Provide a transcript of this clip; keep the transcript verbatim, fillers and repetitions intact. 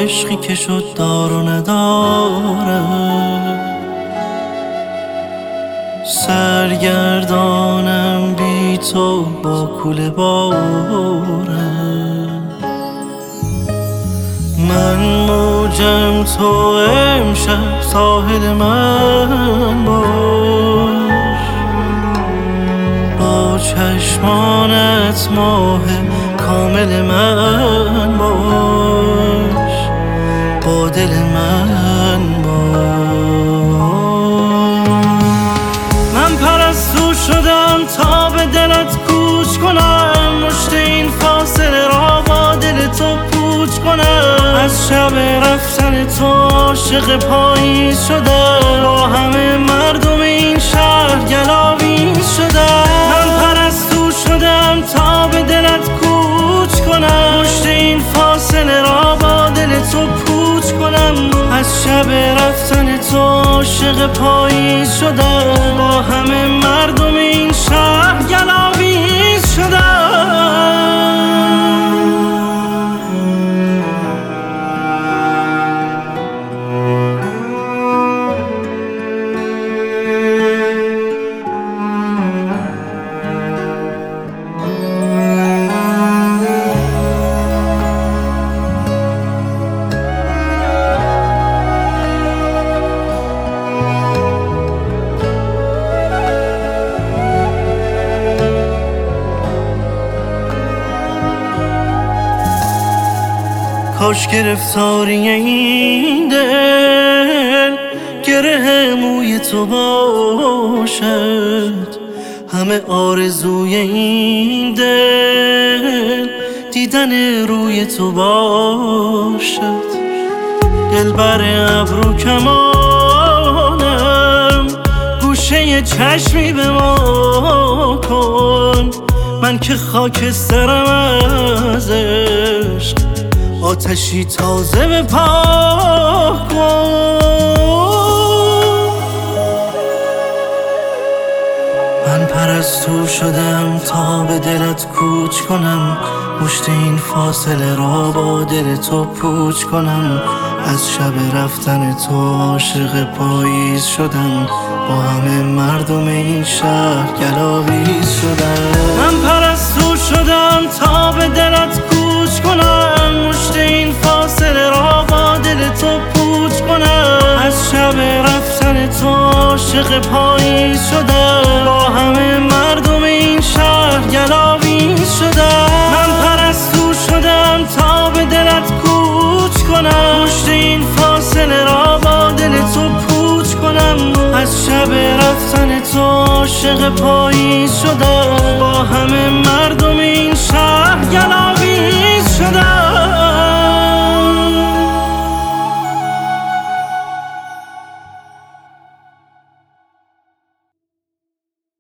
عشقی که شد دار و نداره، سرگردانم بی تو با کوله باره. من موجم تو امشب ساحل من باش، با چشمانت ماه کامل من باش، با دل من باش. من پرستو شدم تا به دلت کوچ کنم، مشت این فاصله را با دل تو پوچ کنم. از شب رفتن تو عاشق پاییز شدم، با همه مردم این شهر گلاویز شدم. من پرستو شدم تا به دلت کوچ کنم، مشت این فاصله را با دل تو پوچ کنم. از شب رفتن تو عاشق پاییز شدم، با همه مردم این شهر گلاویز شدم. کاش گرفتاری این دل گره موی تو باشد، همه آرزوی این دل دیدن روی تو باشد. دل بر ابرو کمانم، گوشه چشمی به ما کن. من که خاکسترم از عشق، آتشی تازه به پاک کن. من پرستو شدم تا به دلت کوچ کنم، مشت این فاصله را با دل تو پوچ کنم. از شب رفتن تو عاشق پاییز شدم، با همه مردم این شهر گلاویز شدم. من پرستو شدم تا به دلت کوچ کنم، مشت این فاصله را با دل تو پوچ کنم. از شب رفتن تو عاشق پاییز شدم، با همه مردم این شهر گلاویز شدم. من پرستو شدم تا به دلت کوچ کنم، مشت این فاصله را با دل تو پوچ کنم. از شب رفتن تو عاشق پاییز شدم، با همه مردم این شهر گلاویز